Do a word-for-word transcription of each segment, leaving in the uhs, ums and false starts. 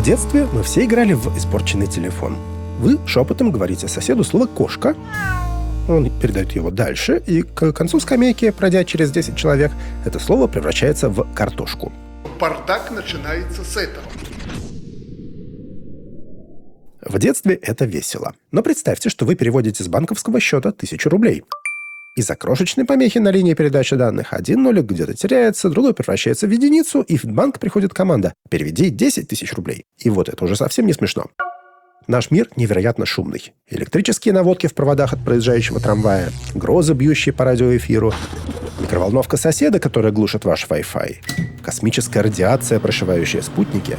детстве мы все играли в испорченный телефон. Вы шепотом говорите соседу слово «кошка». Он передает его дальше, и к концу скамейки, пройдя через десять человек, это слово превращается в картошку. Бардак начинается с этого. В детстве это весело. Но представьте, что вы переводите с банковского счета тысячу рублей. Из-за крошечной помехи на линии передачи данных один нолик где-то теряется, другой превращается в единицу, и в банк приходит команда «Переведи десять тысяч рублей». И вот это уже совсем не смешно. Наш мир невероятно шумный. Электрические наводки в проводах от проезжающего трамвая, грозы, бьющие по радиоэфиру, микроволновка соседа, которая глушит ваш Wi-Fi, космическая радиация, прошивающая спутники.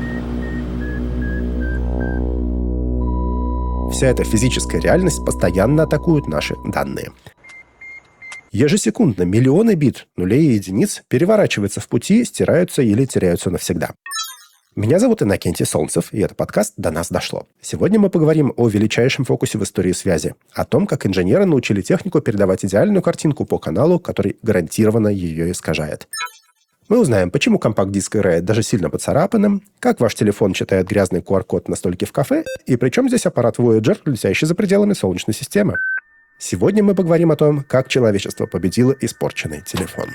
Вся эта физическая реальность постоянно атакует наши данные. Ежесекундно миллионы бит, нулей и единиц переворачиваются в пути, стираются или теряются навсегда. Меня зовут Иннокентий Солнцев, и это подкаст «До нас дошло». Сегодня мы поговорим о величайшем фокусе в истории связи, о том, как инженеры научили технику передавать идеальную картинку по каналу, который гарантированно ее искажает. Мы узнаем, почему компакт-диск играет даже сильно поцарапанным, как ваш телефон читает грязный ку ар-код на столике в кафе, и при чем здесь аппарат Voyager, летящий за пределами Солнечной системы. Сегодня мы поговорим о том, как человечество победило испорченный телефон.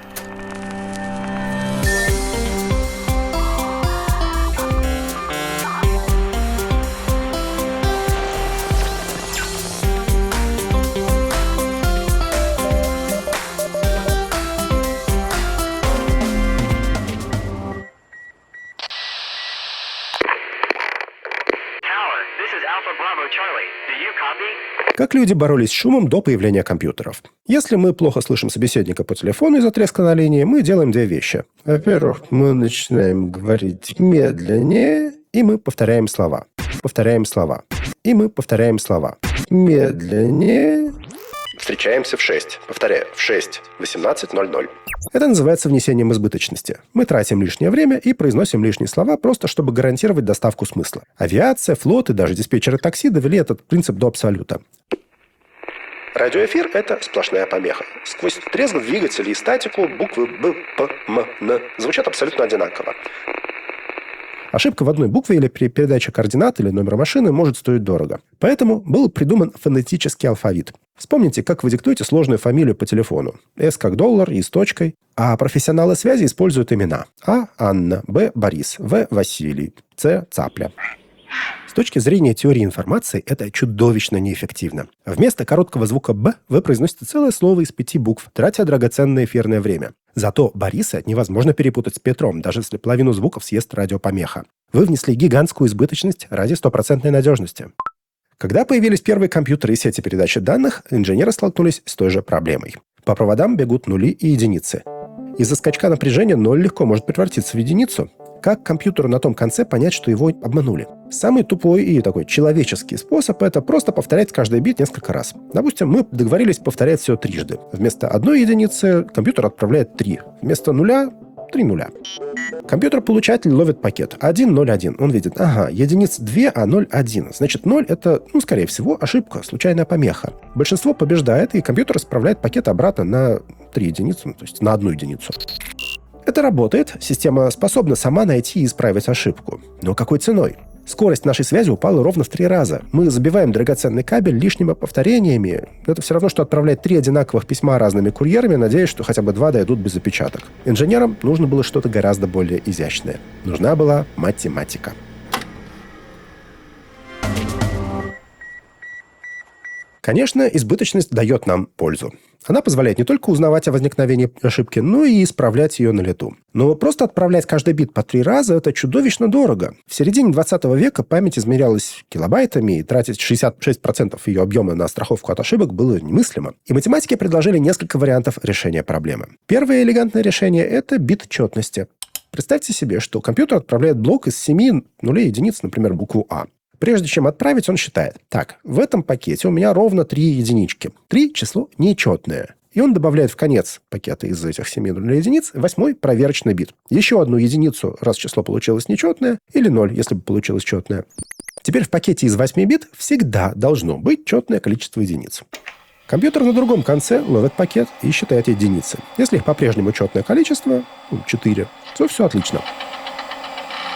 Как люди боролись с шумом до появления компьютеров? Если мы плохо слышим собеседника по телефону из-за треска на линии, мы делаем две вещи. Во-первых, мы начинаем говорить медленнее, и мы повторяем слова. Повторяем слова. И мы повторяем слова. Медленнее. Встречаемся в шесть. Повторяю, в шесть. восемнадцать ноль ноль. Это называется внесением избыточности. Мы тратим лишнее время и произносим лишние слова, просто чтобы гарантировать доставку смысла. Авиация, флот и даже диспетчеры такси довели этот принцип до абсолюта. Радиоэфир – это сплошная помеха. Сквозь треск двигателей и статику буквы Б, П, М, Н звучат абсолютно одинаково. Ошибка в одной букве или при передаче координат или номера машины может стоить дорого. Поэтому был придуман фонетический алфавит. Вспомните, как вы диктуете сложную фамилию по телефону. С как доллар, И с точкой. А профессионалы связи используют имена. А – Анна, Б – Борис, В – Василий, С – Цапля. С точки зрения теории информации, это чудовищно неэффективно. Вместо короткого звука «Б» вы произносите целое слово из пяти букв, тратя драгоценное эфирное время. Зато Бориса невозможно перепутать с Петром, даже если половину звуков съест радиопомеха. Вы внесли гигантскую избыточность ради стопроцентной надежности. Когда появились первые компьютеры и сети передачи данных, инженеры столкнулись с той же проблемой. По проводам бегут нули и единицы. Из-за скачка напряжения ноль легко может превратиться в единицу. Как компьютеру на том конце понять, что его обманули? Самый тупой и такой человеческий способ – это просто повторять каждый бит несколько раз. Допустим, мы договорились повторять все трижды. Вместо одной единицы компьютер отправляет три. Вместо нуля – три нуля. Компьютер-получатель ловит пакет один ноль один. Он видит, ага, единиц две, а ноль один. Значит, ноль – это, ну, скорее всего, ошибка, случайная помеха. Большинство побеждает, и компьютер исправляет пакет обратно на три единицы, ну, то есть на одну единицу. Это работает, система способна сама найти и исправить ошибку. Но какой ценой? Скорость нашей связи упала ровно в три раза. Мы забиваем драгоценный кабель лишними повторениями. Это все равно, что отправлять три одинаковых письма разными курьерами, надеясь, что хотя бы два дойдут без опечаток. Инженерам нужно было что-то гораздо более изящное. Нужна была математика. Конечно, избыточность дает нам пользу. Она позволяет не только узнавать о возникновении ошибки, но и исправлять ее на лету. Но просто отправлять каждый бит по три раза – это чудовищно дорого. В середине двадцатого века память измерялась килобайтами, и тратить шестьдесят шесть процентов ее объема на страховку от ошибок было немыслимо. И математики предложили несколько вариантов решения проблемы. Первое элегантное решение – это бит четности. Представьте себе, что компьютер отправляет блок из семи нулей и единиц, например, букву А. Прежде чем отправить, он считает. Так, в этом пакете у меня ровно три единички. три число нечетное. И он добавляет в конец пакета из этих семи нулей единиц восьмой проверочный бит. Еще одну единицу, раз число получилось нечетное, или ноль, если бы получилось четное. Теперь в пакете из восьми бит всегда должно быть четное количество единиц. Компьютер на другом конце ловит пакет и считает единицы. Если их по-прежнему четное количество, четыре, то все отлично.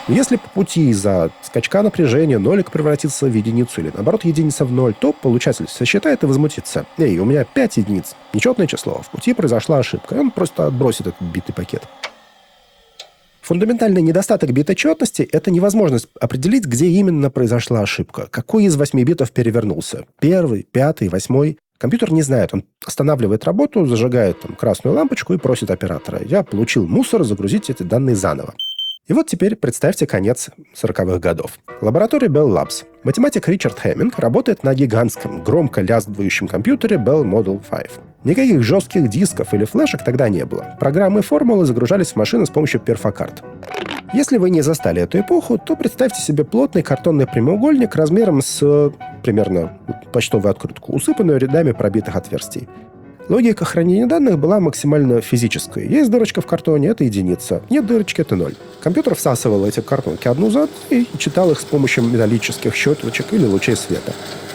Если по пути из-за скачка напряжения нолик превратится в единицу или, наоборот, единица в ноль, то получатель сосчитает и возмутится. «Эй, у меня пять единиц. Нечетное число. В пути произошла ошибка». И он просто отбросит этот битый пакет. Фундаментальный недостаток бита четности – это невозможность определить, где именно произошла ошибка. Какой из восьми битов перевернулся? Первый, пятый, восьмой? Компьютер не знает. Он останавливает работу, зажигает там красную лампочку и просит оператора: «Я получил мусор, загрузить эти данные заново». И вот теперь представьте конец сороковых годов. Лаборатория Bell Labs. Математик Ричард Хэмминг работает на гигантском, громко лязгивающем компьютере Bell Model пять. Никаких жестких дисков или флешек тогда не было. Программы и формулы загружались в машины с помощью перфокарт. Если вы не застали эту эпоху, то представьте себе плотный картонный прямоугольник размером с примерно почтовую открытку, усыпанную рядами пробитых отверстий. Логика хранения данных была максимально физической. Есть дырочка в картоне — это единица. Нет дырочки — это ноль. Компьютер всасывал эти картонки одну за одной и читал их с помощью металлических щеточек или лучей света.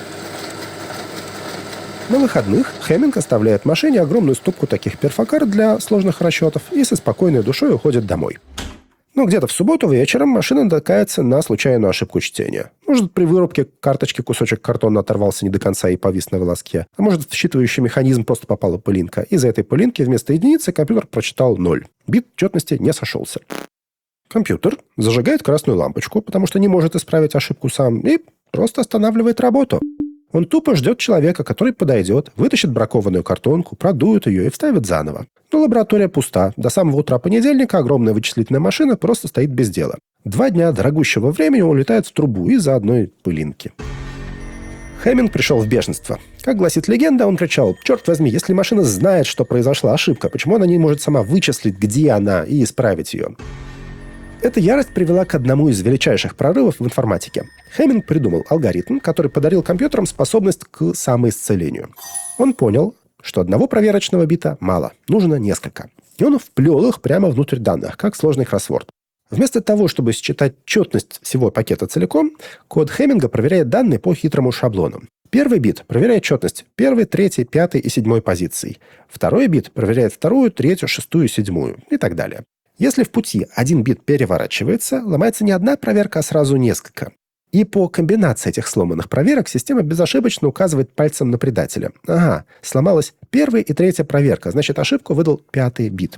На выходных Хэмминг оставляет в машине огромную стопку таких перфокарт для сложных расчетов и со спокойной душой уходит домой. Но где-то в субботу вечером машина натыкается на случайную ошибку чтения. Может, при вырубке карточки кусочек картона оторвался не до конца и повис на волоске. А может, в считывающий механизм просто попала пылинка. Из-за этой пылинки вместо единицы компьютер прочитал ноль. Бит четности не сошелся. Компьютер зажигает красную лампочку, потому что не может исправить ошибку сам, и просто останавливает работу. Он тупо ждет человека, который подойдет, вытащит бракованную картонку, продует ее и вставит заново. Но лаборатория пуста. До самого утра понедельника огромная вычислительная машина просто стоит без дела. Два дня дорогущего времени улетает в трубу из-за одной пылинки. Хэмминг пришел в бешенство. Как гласит легенда, он кричал: «Черт возьми, если машина знает, что произошла ошибка, почему она не может сама вычислить, где она, и исправить ее?» Эта ярость привела к одному из величайших прорывов в информатике. Хэмминг придумал алгоритм, который подарил компьютерам способность к самоисцелению. Он понял, что одного проверочного бита мало, нужно несколько. И он вплел их прямо внутрь данных, как сложный кроссворд. Вместо того, чтобы считать четность всего пакета целиком, код Хэмминга проверяет данные по хитрому шаблону. Первый бит проверяет четность первой, третьей, пятой и седьмой позиций. Второй бит проверяет вторую, третью, шестую, седьмую и так далее. Если в пути один бит переворачивается, ломается не одна проверка, а сразу несколько. И по комбинации этих сломанных проверок система безошибочно указывает пальцем на предателя. Ага, сломалась первая и третья проверка, значит, ошибку выдал пятый бит.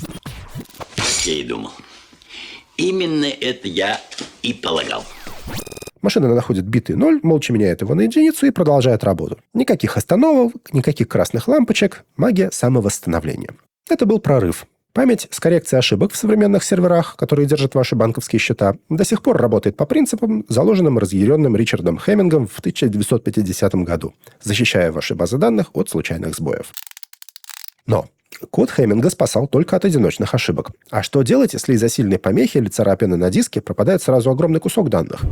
Я и думал. Именно это я и полагал. Машина находит битый ноль, молча меняет его на единицу и продолжает работу. Никаких остановок, никаких красных лампочек, магия самовосстановления. Это был прорыв. Память с коррекцией ошибок в современных серверах, которые держат ваши банковские счета, до сих пор работает по принципам, заложенным разъяренным Ричардом Хэммингом в тысяча девятьсот пятидесятом году, защищая ваши базы данных от случайных сбоев. Но код Хэмминга спасал только от одиночных ошибок. А что делать, если из-за сильной помехи или царапины на диске пропадает сразу огромный кусок данных?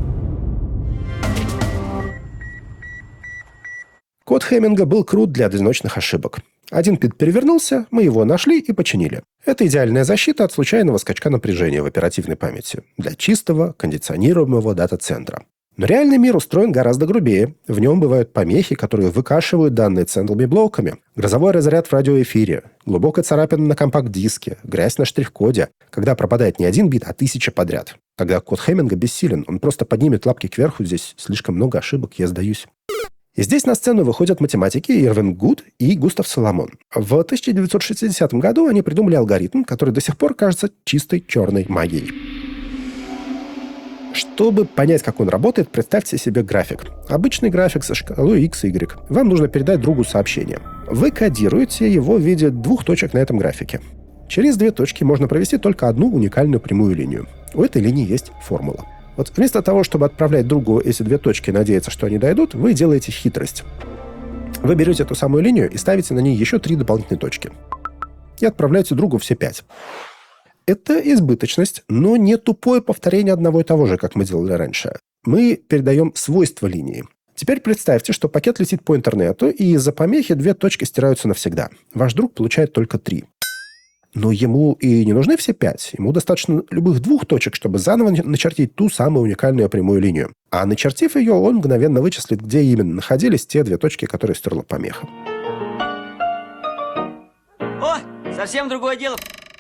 Код Хэмминга был крут для одиночных ошибок. Один бит перевернулся, мы его нашли и починили. Это идеальная защита от случайного скачка напряжения в оперативной памяти для чистого, кондиционируемого дата-центра. Но реальный мир устроен гораздо грубее. В нем бывают помехи, которые выкашивают данные целыми блоками. Грозовой разряд в радиоэфире, глубокая царапина на компакт-диске, грязь на штрих-коде, когда пропадает не один бит, а тысяча подряд. Тогда код Хэмминга бессилен, он просто поднимет лапки кверху, здесь слишком много ошибок, я сдаюсь. И здесь на сцену выходят математики Ирвин Гуд и Густав Соломон. В тысяча девятьсот шестидесятом году они придумали алгоритм, который до сих пор кажется чистой черной магией. Чтобы понять, как он работает, представьте себе график. Обычный график со шкалой x, y. Вам нужно передать другу сообщение. Вы кодируете его в виде двух точек на этом графике. Через две точки можно провести только одну уникальную прямую линию. У этой линии есть формула. Вот вместо того, чтобы отправлять другу эти две точки и надеяться, что они дойдут, вы делаете хитрость. Вы берете эту самую линию и ставите на ней еще три дополнительные точки. И отправляете другу все пять. Это избыточность, но не тупое повторение одного и того же, как мы делали раньше. Мы передаем свойства линии. Теперь представьте, что пакет летит по интернету, и из-за помехи две точки стираются навсегда. Ваш друг получает только три. Но ему и не нужны все пять. Ему достаточно любых двух точек, чтобы заново начертить ту самую уникальную прямую линию. А начертив ее, он мгновенно вычислит, где именно находились те две точки, которые стерла помеха. О, совсем другое дело.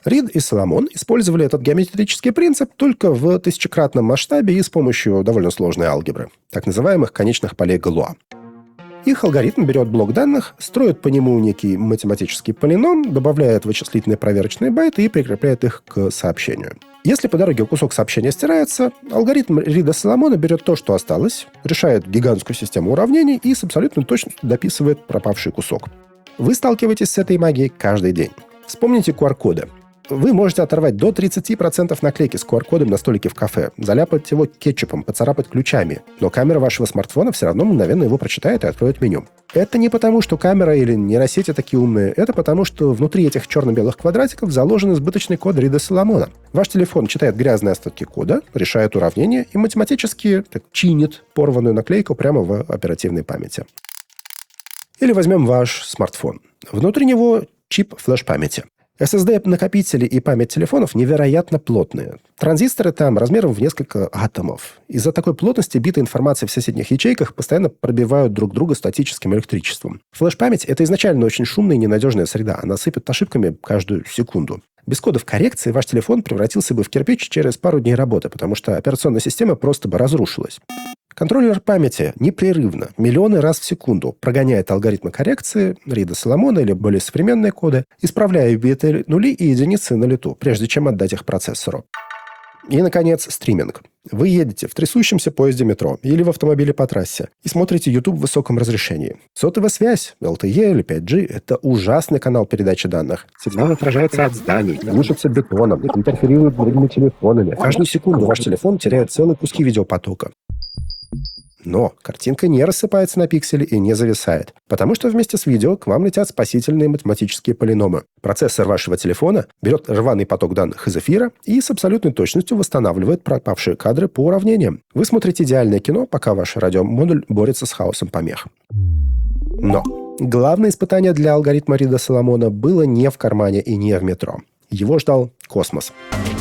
Рид и Соломон использовали этот геометрический принцип только в тысячекратном масштабе и с помощью довольно сложной алгебры, так называемых конечных полей Галуа. Их алгоритм берет блок данных, строит по нему некий математический полином, добавляет вычислительные проверочные байты и прикрепляет их к сообщению. Если по дороге кусок сообщения стирается, алгоритм Рида Соломона берет то, что осталось, решает гигантскую систему уравнений и с абсолютной точностью дописывает пропавший кусок. Вы сталкиваетесь с этой магией каждый день. Вспомните ку ар-коды. Вы можете оторвать до тридцать процентов наклейки с ку ар-кодом на столике в кафе, заляпать его кетчупом, поцарапать ключами, но камера вашего смартфона все равно мгновенно его прочитает и откроет меню. Это не потому, что камера или нейросети такие умные, это потому, что внутри этих черно-белых квадратиков заложен избыточный код Рида Соломона. Ваш телефон читает грязные остатки кода, решает уравнение и математически так, чинит порванную наклейку прямо в оперативной памяти. Или возьмем ваш смартфон. Внутри него чип флеш-памяти. эс эс ди-накопители и память телефонов невероятно плотные. Транзисторы там размером в несколько атомов. Из-за такой плотности биты информации в соседних ячейках постоянно пробивают друг друга статическим электричеством. Флеш-память – это изначально очень шумная и ненадежная среда. Она сыпет ошибками каждую секунду. Без кодов коррекции ваш телефон превратился бы в кирпич через пару дней работы, потому что операционная система просто бы разрушилась. Контроллер памяти непрерывно, миллионы раз в секунду прогоняет алгоритмы коррекции Рида Соломона или более современные коды, исправляя биты нули и единицы на лету, прежде чем отдать их процессору. И, наконец, стриминг. Вы едете в трясущемся поезде метро или в автомобиле по трассе и смотрите YouTube в высоком разрешении. Сотовая связь, эл ти и или пять джи – это ужасный канал передачи данных. Сигнал отражается от зданий, глушится бетоном, интерферирует с другими телефонами. Каждую секунду ваш телефон теряет целые куски видеопотока. Но картинка не рассыпается на пиксели и не зависает, потому что вместе с видео к вам летят спасительные математические полиномы. Процессор вашего телефона берет рваный поток данных из эфира и с абсолютной точностью восстанавливает пропавшие кадры по уравнениям. Вы смотрите идеальное кино, пока ваш радиомодуль борется с хаосом помех. Но главное испытание для алгоритма Рида Соломона было не в кармане и не в метро. Его ждал космос.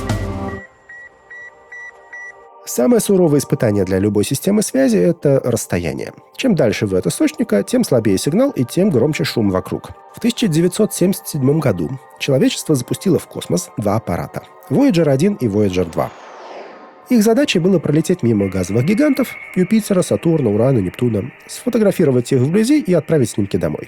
Самое суровое испытание для любой системы связи – это расстояние. Чем дальше вы от источника, тем слабее сигнал и тем громче шум вокруг. В тысяча девятьсот семьдесят седьмом году человечество запустило в космос два аппарата – Вояджер один и Вояджер два. Их задачей было пролететь мимо газовых гигантов – Юпитера, Сатурна, Урана, Нептуна, сфотографировать их вблизи и отправить снимки домой.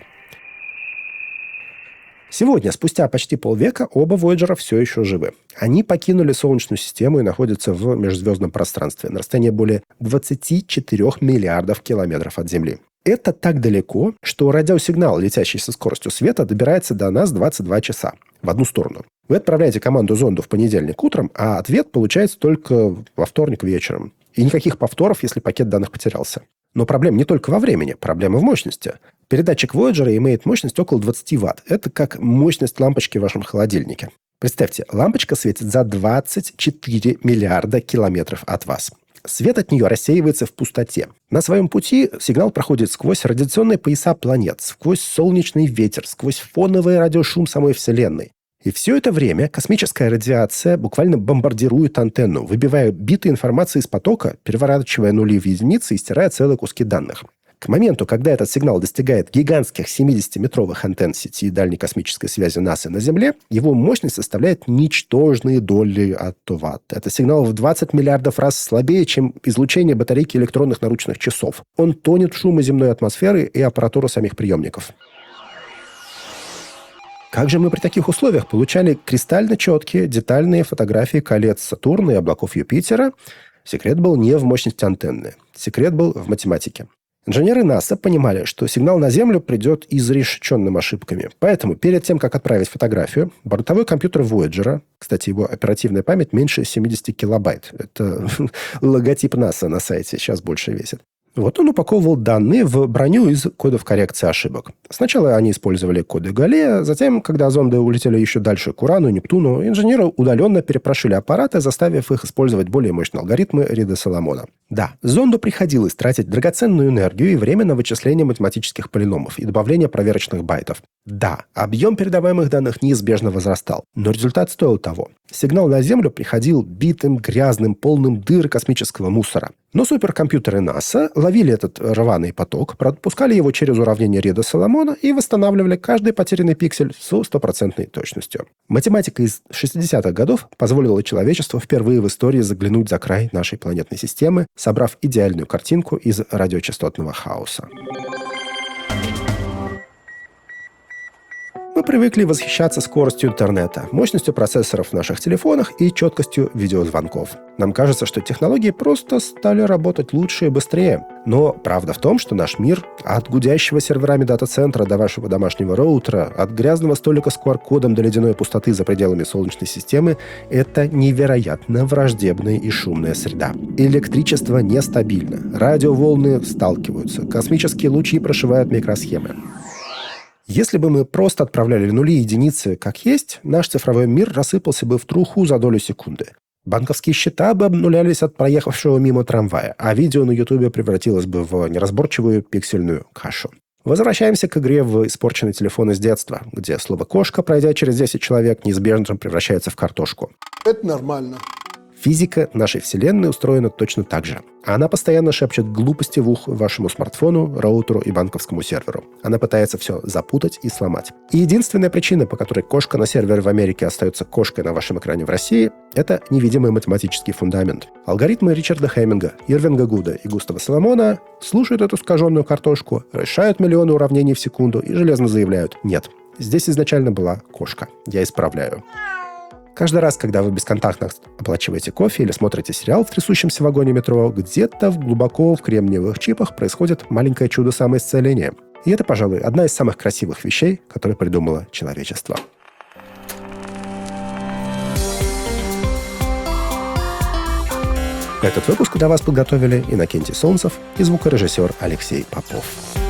Сегодня, спустя почти полвека, оба Вояджера все еще живы. Они покинули Солнечную систему и находятся в межзвездном пространстве на расстоянии более двадцати четырёх миллиардов километров от Земли. Это так далеко, что радиосигнал, летящий со скоростью света, добирается до нас двадцать два часа в одну сторону. Вы отправляете команду зонду в понедельник утром, а ответ получается только во вторник вечером. И никаких повторов, если пакет данных потерялся. Но проблема не только во времени, проблема в мощности. Передатчик Voyager имеет мощность около двадцати ватт. Это как мощность лампочки в вашем холодильнике. Представьте, лампочка светит за двадцать четыре миллиарда километров от вас. Свет от нее рассеивается в пустоте. На своем пути сигнал проходит сквозь радиационные пояса планет, сквозь солнечный ветер, сквозь фоновый радиошум самой Вселенной. И все это время космическая радиация буквально бомбардирует антенну, выбивая биты информации из потока, переворачивая нули в единицы и стирая целые куски данных. К моменту, когда этот сигнал достигает гигантских семидесятиметровых антенн сети дальней космической связи НАСА на Земле, его мощность составляет ничтожные доли от ватт. Это сигнал в двадцать миллиардов раз слабее, чем излучение батарейки электронных наручных часов. Он тонет в шуме земной атмосферы и аппаратуры самих приемников. Как же мы при таких условиях получали кристально четкие, детальные фотографии колец Сатурна и облаков Юпитера? Секрет был не в мощности антенны. Секрет был в математике. Инженеры НАСА понимали, что сигнал на Землю придет изрешеченными ошибками. Поэтому перед тем, как отправить фотографию, бортовой компьютер Voyager, кстати, его оперативная память меньше семидесяти килобайт. Это логотип НАСА на сайте, сейчас больше весит. Вот он упаковывал данные в броню из кодов коррекции ошибок. Сначала они использовали коды Галлея, затем, когда зонды улетели еще дальше к Урану и Нептуну, инженеры удаленно перепрошили аппараты, заставив их использовать более мощные алгоритмы Рида Соломона. Да, зонду приходилось тратить драгоценную энергию и время на вычисление математических полиномов и добавление проверочных байтов. Да, объем передаваемых данных неизбежно возрастал, но результат стоил того. Сигнал на Землю приходил битым, грязным, полным дыр космического мусора. Но суперкомпьютеры НАСА ловили этот рваный поток, пропускали его через уравнение Рида-Соломона и восстанавливали каждый потерянный пиксель с стопроцентной точностью. Математика из шестидесятых годов позволила человечеству впервые в истории заглянуть за край нашей планетной системы, собрав идеальную картинку из радиочастотного хаоса. Мы привыкли восхищаться скоростью интернета, мощностью процессоров в наших телефонах и четкостью видеозвонков. Нам кажется, что технологии просто стали работать лучше и быстрее. Но правда в том, что наш мир от гудящего серверами дата-центра до вашего домашнего роутера, от грязного столика с ку ар-кодом до ледяной пустоты за пределами Солнечной системы – это невероятно враждебная и шумная среда. Электричество нестабильно, радиоволны сталкиваются, космические лучи прошивают микросхемы. Если бы мы просто отправляли нули и единицы как есть, наш цифровой мир рассыпался бы в труху за долю секунды. Банковские счета бы обнулялись от проехавшего мимо трамвая, а видео на Ютубе превратилось бы в неразборчивую пиксельную кашу. Возвращаемся к игре в испорченный телефон из детства, где слово «кошка», пройдя через десять человек, неизбежно превращается в картошку. Это нормально. Физика нашей Вселенной устроена точно так же. Она постоянно шепчет глупости в ухо вашему смартфону, роутеру и банковскому серверу. Она пытается все запутать и сломать. И единственная причина, по которой кошка на сервере в Америке остается кошкой на вашем экране в России, это невидимый математический фундамент. Алгоритмы Ричарда Хеминга, Ирвинга Гуда и Густава Соломона слушают эту искаженную картошку, решают миллионы уравнений в секунду и железно заявляют: «Нет, здесь изначально была кошка. Я исправляю». Каждый раз, когда вы бесконтактно оплачиваете кофе или смотрите сериал в трясущемся вагоне метро, где-то глубоко в кремниевых чипах происходит маленькое чудо самоисцеления. И это, пожалуй, одна из самых красивых вещей, которые придумало человечество. Этот выпуск для вас подготовили Иннокентий Солнцев и звукорежиссер Алексей Попов.